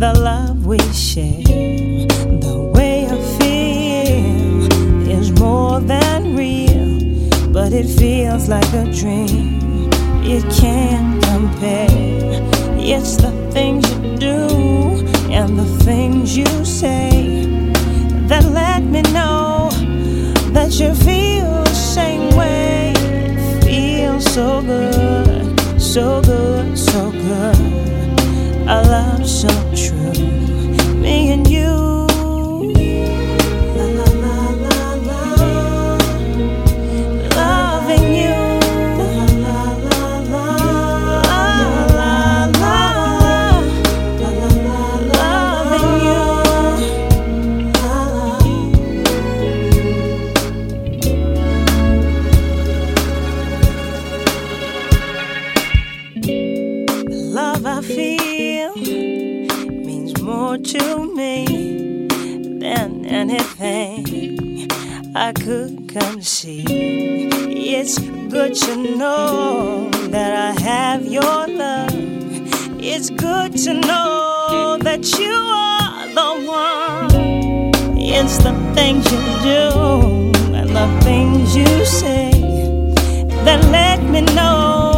the love we share, the way I feel is more than real, but it feels like a dream. It can't compare. It's the things you do and the things you say that let me know that you feel the same way. It feels so good, so good, so good. A love so true, me and you. La la la la la, loving you. La la la la la, la la la la, loving you. The love I feel means more to me than anything I could conceive. It's good to know that I have your love. It's good to know that you are the one. It's the things you do and the things you say that let me know